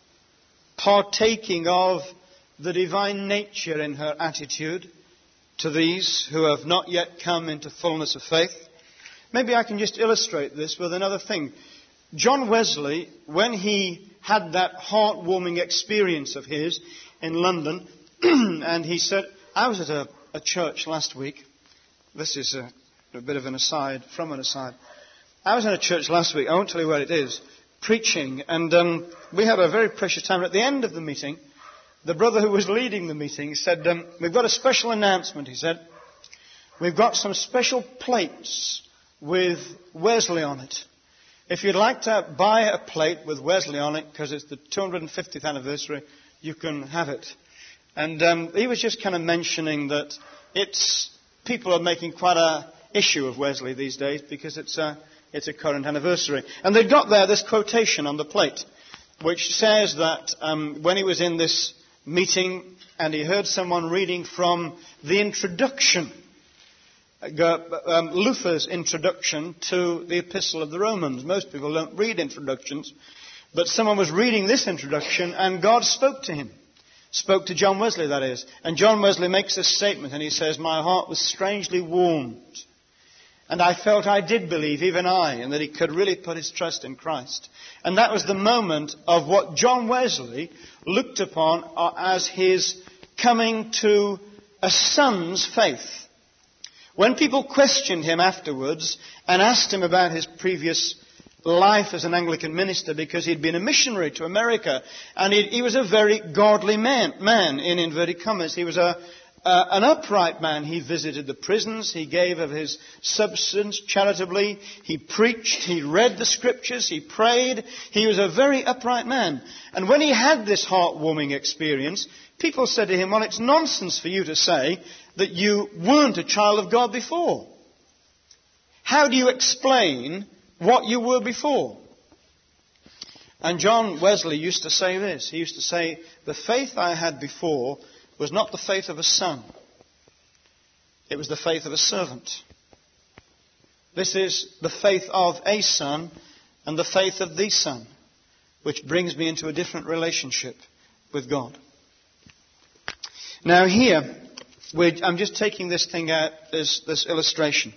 partaking of the divine nature in her attitude to these who have not yet come into fullness of faith. Maybe I can just illustrate this with another thing. John Wesley, when he had that heartwarming experience of his in London, and he said, I was at a, a church last week. This is a, a bit of an aside, from an aside. I was in a church last week, I won't tell you where it is, preaching, and um, we had a very precious time. At the end of the meeting, the brother who was leading the meeting said, um, we've got a special announcement, he said. We've got some special plates with Wesley on it. If you'd like to buy a plate with Wesley on it, because it's the two hundred fiftieth anniversary, you can have it. And um, he was just kind of mentioning that it's people are making quite a issue of Wesley these days because it's a, it's a current anniversary. And they've got there this quotation on the plate, which says that um, when he was in this meeting and he heard someone reading from the introduction, Um, Luther's introduction to the Epistle of the Romans. Most people don't read introductions, but someone was reading this introduction and God spoke to him. Spoke to John Wesley, that is. And John Wesley makes this statement and he says, my heart was strangely warmed. And I felt I did believe, even I, and that he could really put his trust in Christ. And that was the moment of what John Wesley looked upon as his coming to a son's faith. When people questioned him afterwards and asked him about his previous life as an Anglican minister, because he'd been a missionary to America, and he, he was a very godly man, man in inverted commas. He was a, uh, an upright man. He visited the prisons. He gave of his substance charitably. He preached. He read the scriptures. He prayed. He was a very upright man. And when he had this heartwarming experience, people said to him, well, it's nonsense for you to say that you weren't a child of God before. How do you explain what you were before? And John Wesley used to say this. He used to say, the faith I had before was not the faith of a son. It was the faith of a servant. This is the faith of a son and the faith of the Son, which brings me into a different relationship with God. Now here, we're, I'm just taking this thing out, this, this illustration.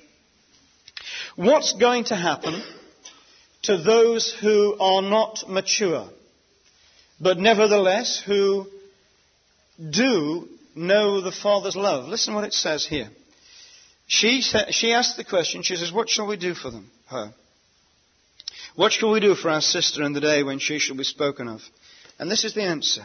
What's going to happen to those who are not mature, but nevertheless who do know the Father's love? Listen what it says here. She, sa- she asked the question, she says, what shall we do for them, her? What shall we do for our sister in the day when she shall be spoken of? And this is the answer.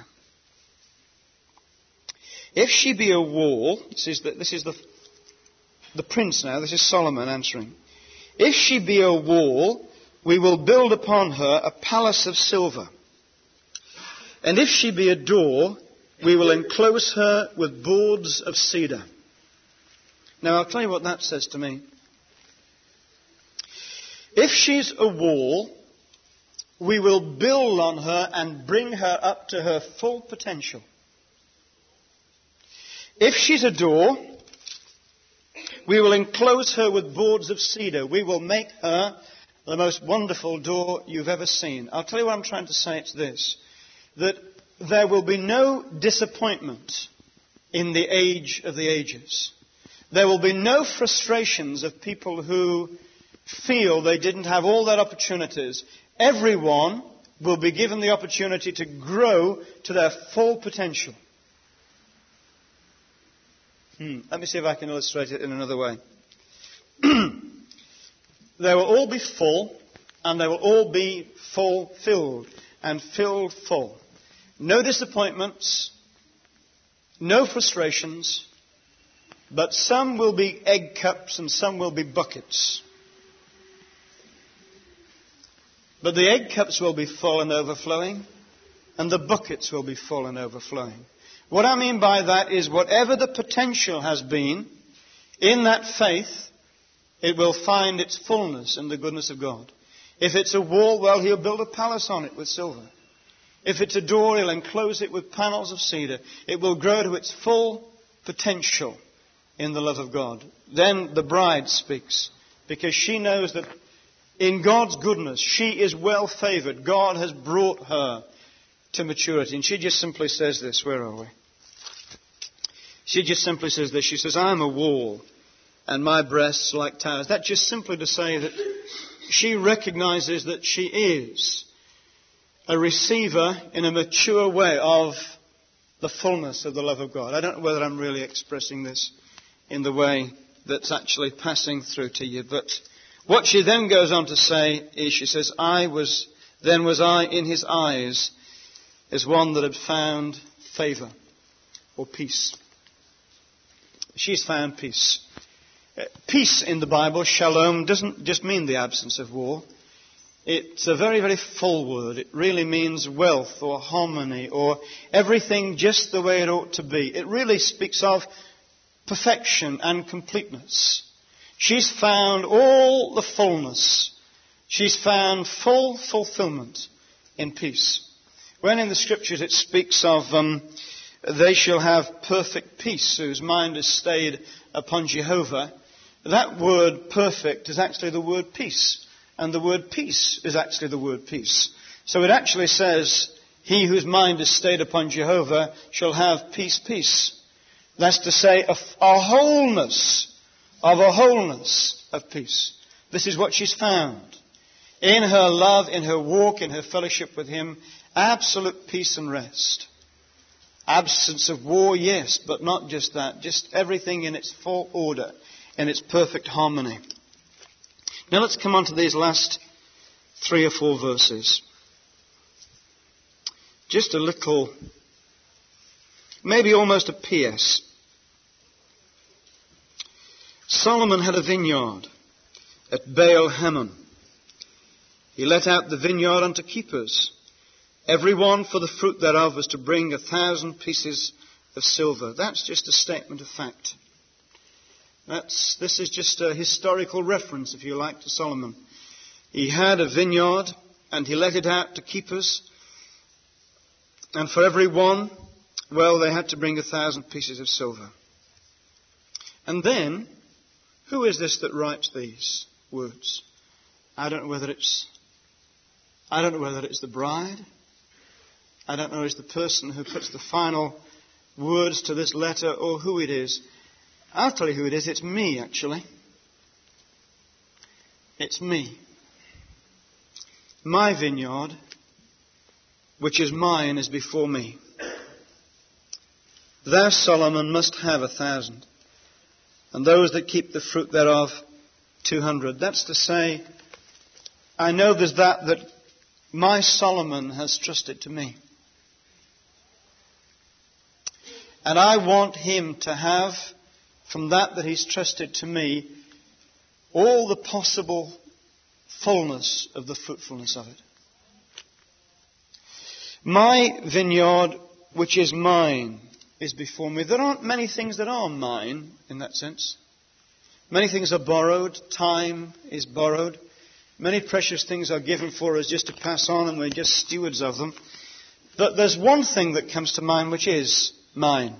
If she be a wall, this is the, this is the, the prince now, this is Solomon answering. If she be a wall we will build upon her a palace of silver. And if she be a door, we will enclose her with boards of cedar. Now, I'll tell you what that says to me. If she's a wall, we will build on her and bring her up to her full potential. If she's a door, we will enclose her with boards of cedar. We will make her the most wonderful door you've ever seen. I'll tell you what I'm trying to say. It's this, that there will be no disappointment in the age of the ages. There will be no frustrations of people who feel they didn't have all their opportunities. Everyone will be given the opportunity to grow to their full potential. Hmm. Let me see if I can illustrate it in another way. They will all be full, and they will all be fulfilled and filled full. No disappointments, no frustrations, but some will be egg cups and some will be buckets. But the egg cups will be full and overflowing, and the buckets will be full and overflowing. What I mean by that is whatever the potential has been in that faith, it will find its fullness in the goodness of God. If it's a wall, well, he'll build a palace on it with silver. If it's a door, he'll enclose it with panels of cedar. It will grow to its full potential in the love of God. Then the bride speaks, because she knows that in God's goodness, she is well favored. God has brought her to maturity. And she just simply says this. Where are we? She just simply says this. She says, I am a wall, and my breasts like towers. That's just simply to say that she recognizes that she is a receiver in a mature way of the fullness of the love of God. I don't know whether I'm really expressing this in the way that's actually passing through to you, but what she then goes on to say is, she says, I was, then was I in his eyes as one that had found favor or peace. She's found peace. Peace in the Bible, shalom, doesn't just mean the absence of war. It's a very, very full word. It really means wealth or harmony or everything just the way it ought to be. It really speaks of perfection and completeness. She's found all the fullness. She's found full fulfillment in peace. When in the Scriptures it speaks of um, they shall have perfect peace whose mind is stayed upon Jehovah, that word perfect is actually the word peace. And the word peace is actually the word peace. So it actually says, he whose mind is stayed upon Jehovah shall have peace, peace. That's to say, a, a wholeness of a wholeness of peace. This is what she's found. In her love, in her walk, in her fellowship with him, absolute peace and rest. Absence of war, yes, but not just that. Just everything in its full order, in its perfect harmony. Now let's come on to these last three or four verses. Just a little, maybe almost a P S. Solomon had a vineyard at Baal Hamon. He let out the vineyard unto keepers. Every one for the fruit thereof was to bring a thousand pieces of silver. That's just a statement of fact. That's, this is just a historical reference, if you like, to Solomon. He had a vineyard and he let it out to keepers. And for every one, well, they had to bring a thousand pieces of silver. And then, who is this that writes these words? I don't know whether it's, I don't know whether it's the bride. I don't know if it's the person who puts the final words to this letter or who it is. I'll tell you who it is. It's me, actually. It's me. My vineyard, which is mine, is before me. Thou, Solomon, must have a thousand, and those that keep the fruit thereof, two hundred. That's to say, I know there's that that my Solomon has trusted to me. And I want him to have, from that that he's trusted to me, all the possible fullness of the fruitfulness of it. My vineyard, which is mine, is before me. There aren't many things that are mine in that sense. Many things are borrowed. Time is borrowed. Many precious things are given for us just to pass on, and we're just stewards of them. But there's one thing that comes to mind which is mine.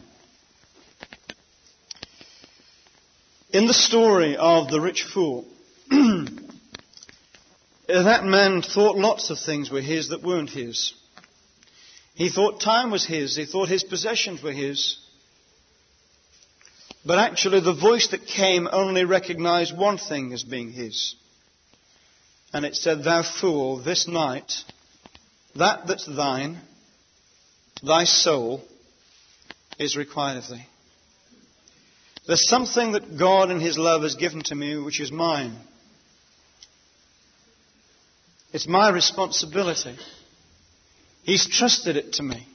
In the story of the rich fool, that man thought lots of things were his that weren't his. He thought time was his. He thought his possessions were his. But actually the voice that came only recognized one thing as being his. And it said, "Thou fool, this night, that that's thine, thy soul, is required of thee." There's something that God in His love has given to me which is mine. It's my responsibility. He's trusted it to me.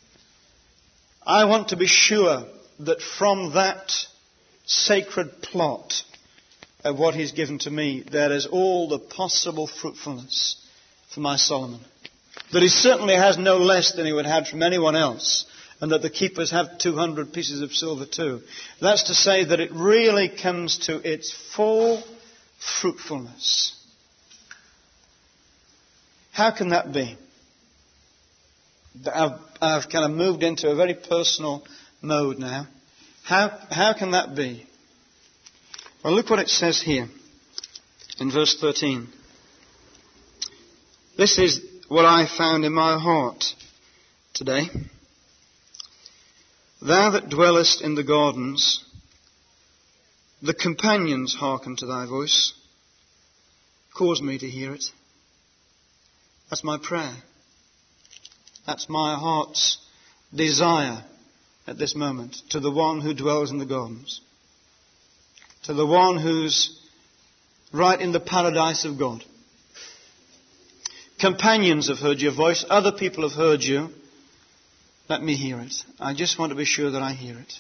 I want to be sure that from that sacred plot of what He's given to me, there is all the possible fruitfulness for my Solomon. That he certainly has no less than he would have from anyone else, and that the keepers have two hundred pieces of silver too. That's to say that it really comes to its full fruitfulness. How can that be? I've, I've kind of moved into a very personal mode now. How, how can that be? Well, look what it says here in verse thirteen. This is what I found in my heart today. Thou that dwellest in the gardens, the companions hearken to thy voice. Cause me to hear it. That's my prayer. That's my heart's desire at this moment, to the one who dwells in the gardens, to the one who's right in the paradise of God. Companions have heard your voice. Other people have heard you. Let me hear it. I just want to be sure that I hear it.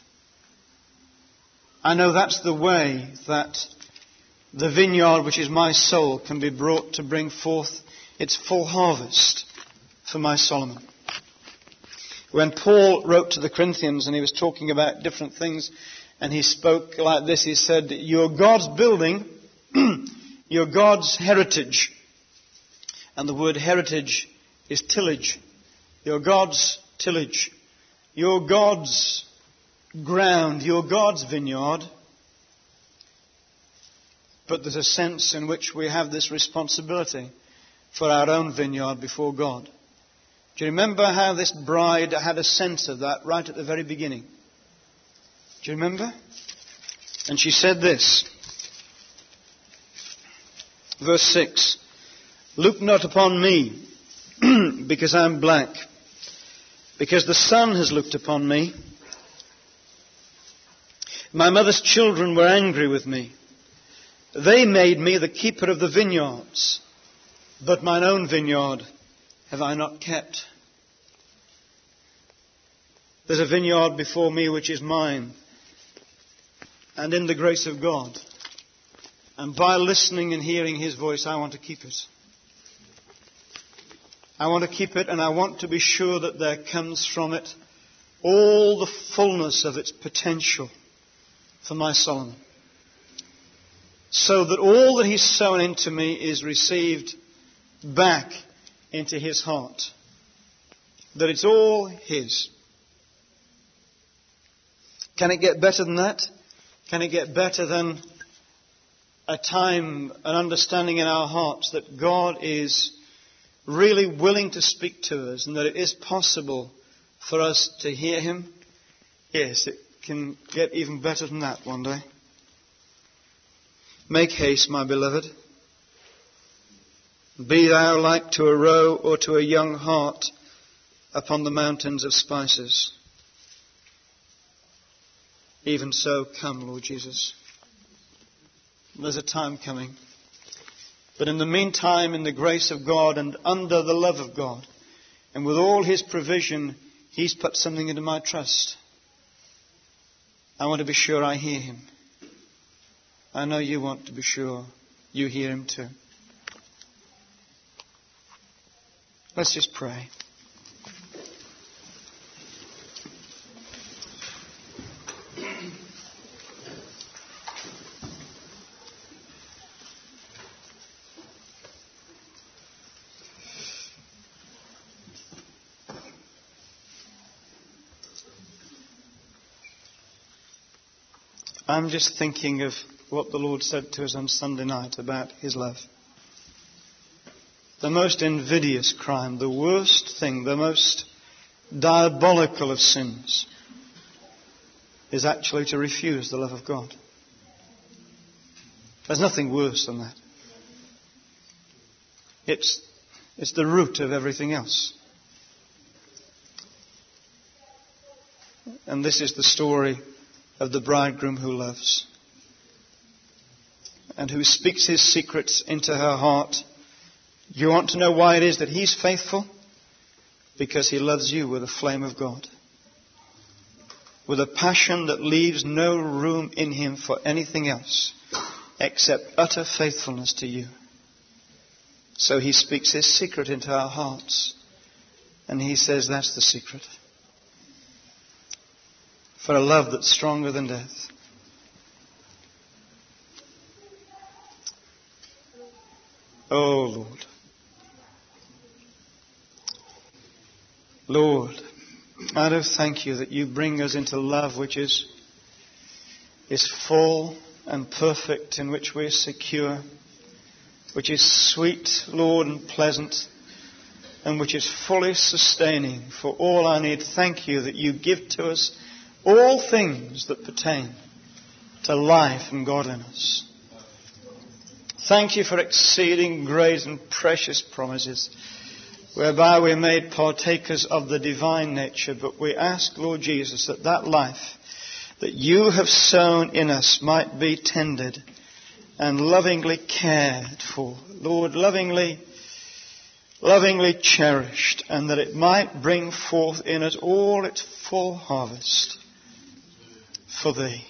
I know that's the way that the vineyard, which is my soul, can be brought to bring forth its full harvest for my Solomon. When Paul wrote to the Corinthians and he was talking about different things, and he spoke like this, he said, "You're God's building, you're God's heritage." And the word heritage is tillage. You're God's tillage. You're God's ground. You're God's vineyard. But there's a sense in which we have this responsibility for our own vineyard before God. Do you remember how this bride had a sense of that right at the very beginning? Do you remember? And she said this. Verse six. "Look not upon me, because I am black, because the sun has looked upon me. My mother's children were angry with me. They made me the keeper of the vineyards, but mine own vineyard have I not kept." There's a vineyard before me which is mine, and in the grace of God. And by listening and hearing His voice, I want to keep it. I want to keep it, and I want to be sure that there comes from it all the fullness of its potential for my Solomon. So that all that He's sown into me is received back into His heart. That it's all His. Can it get better than that? Can it get better than a time, an understanding in our hearts that God is really willing to speak to us, and that it is possible for us to hear Him? Yes, it can get even better than that one day. Make haste, my beloved. Be thou like to a roe or to a young hart upon the mountains of spices. Even so, come, Lord Jesus. There's a time coming. But in the meantime, in the grace of God and under the love of God, and with all His provision, He's put something into my trust. I want to be sure I hear Him. I know you want to be sure you hear Him too. Let's just pray. I'm just thinking of what the Lord said to us on Sunday night about His love. The most invidious crime, the worst thing, the most diabolical of sins is actually to refuse the love of God. There's nothing worse than that. It's, it's the root of everything else. And this is the story of the bridegroom who loves and who speaks his secrets into her heart. You want to know why it is that he's faithful? Because he loves you with a flame of God, with a passion that leaves no room in him for anything else except utter faithfulness to you. So he speaks his secret into our hearts, and he says that's the secret for a love that's stronger than death. Oh, Lord. Lord, I do thank you that you bring us into love which is, is full and perfect, in which we are secure, which is sweet, Lord, and pleasant, and which is fully sustaining for all our need. Thank you that you give to us all things that pertain to life and godliness. Thank you for exceeding great and precious promises, whereby we're made partakers of the divine nature. But we ask, Lord Jesus, that that life that you have sown in us might be tended and lovingly cared for. Lord, lovingly, lovingly cherished, and that it might bring forth in us all its full harvest for thee.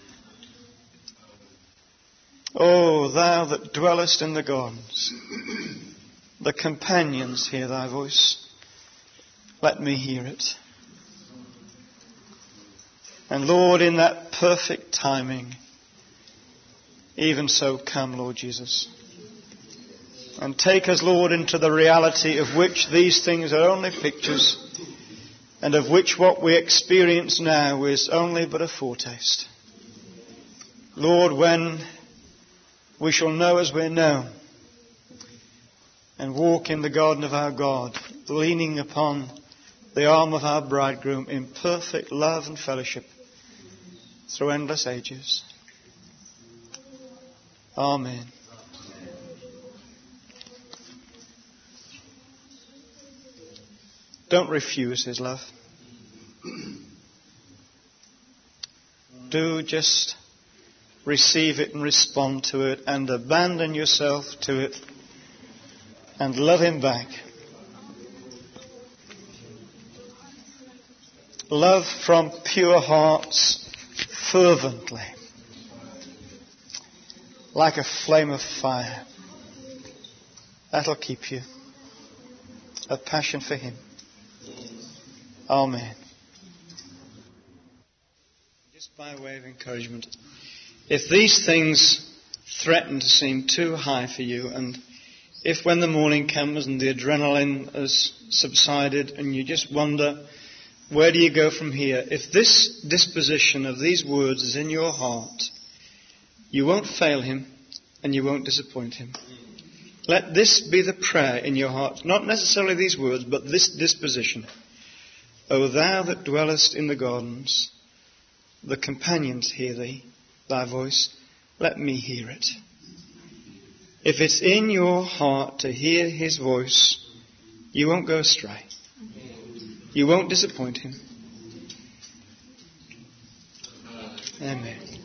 O thou that dwellest in the gardens, the companions hear thy voice. Let me hear it. And Lord, in that perfect timing, even so come, Lord Jesus. And take us, Lord, into the reality of which these things are only pictures, and of which what we experience now is only but a foretaste. Lord, when we shall know as we're known, and walk in the garden of our God, leaning upon the arm of our bridegroom in perfect love and fellowship through endless ages. Amen. Don't refuse his love. Do just receive it and respond to it and abandon yourself to it and love him back. Love from pure hearts fervently, like a flame of fire. That'll keep you. A passion for him. Amen. Just by way of encouragement, if these things threaten to seem too high for you, and if when the morning comes and the adrenaline has subsided and you just wonder, where do you go from here? If this disposition of these words is in your heart, you won't fail him and you won't disappoint him. Let this be the prayer in your heart. Not necessarily these words, but this disposition. O thou that dwellest in the gardens, the companions hear thee, thy voice. Let me hear it. If it's in your heart to hear his voice, you won't go astray. You won't disappoint him. Amen.